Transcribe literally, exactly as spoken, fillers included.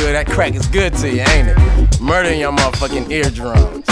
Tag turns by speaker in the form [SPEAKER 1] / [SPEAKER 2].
[SPEAKER 1] good. That crack is good to you, ain't it? Murdering your motherfucking eardrums.